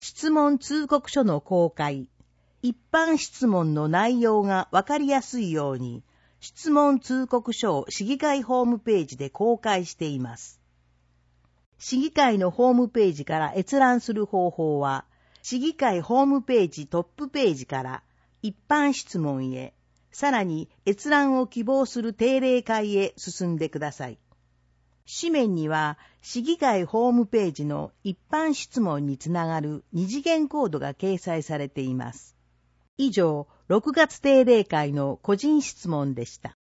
質問通告書の公開、一般質問の内容がわかりやすいように、質問通告書を市議会ホームページで公開しています。市議会のホームページから閲覧する方法は、市議会ホームページトップページから一般質問へ、さらに閲覧を希望する定例会へ進んでください。紙面には市議会ホームページの一般質問につながる二次元コードが掲載されています。以上、6月定例会の個人質問でした。